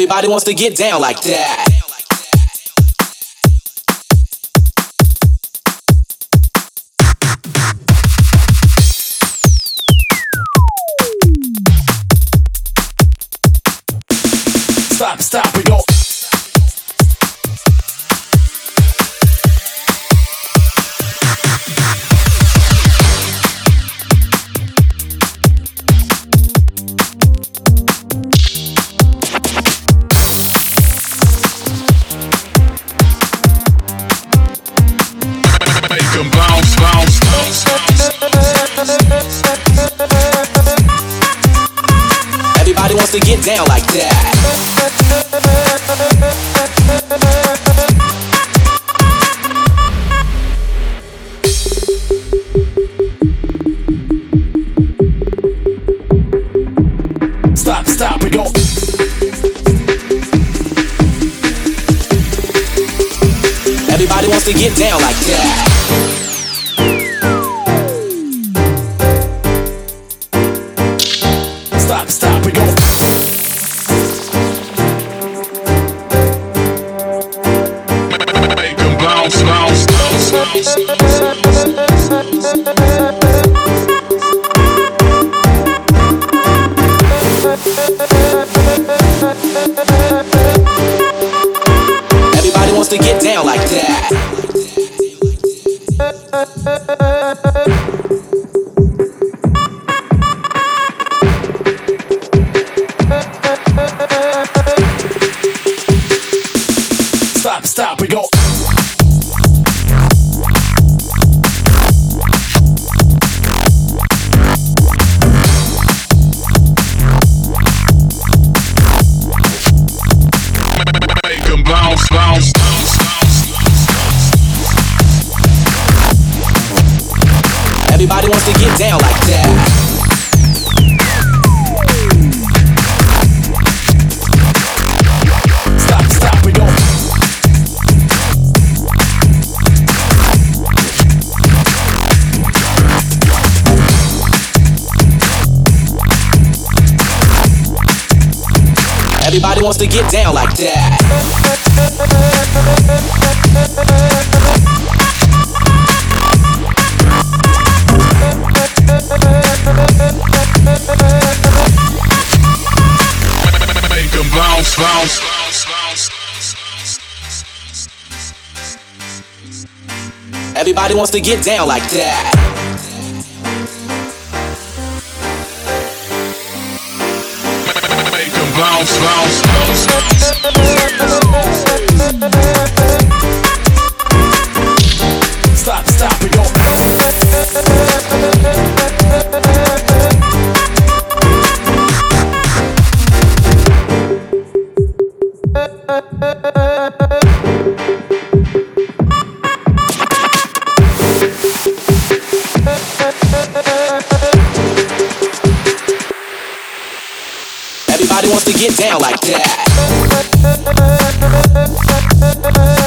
Everybody wants to get down like that. Stop, we go. Make 'em bounce, bounce, bounce. Everybody wants to get down like that. Stop, we go. Everybody wants to get down like that. Stop, we go. Make 'em bounce, bounce, bounce, bounce. Everybody wants to get down like that. Stop, we go. Make 'em bounce, bounce, bounce, bounce. Everybody wants to get down like that. Stop, we go. Everybody wants to get down like that. Make 'em bounce, bounce, bounce, bounce. Everybody wants to get down like that. Make 'em bounce, bounce, bounce, bounce. Stop, we go. Everybody wants to get down like that.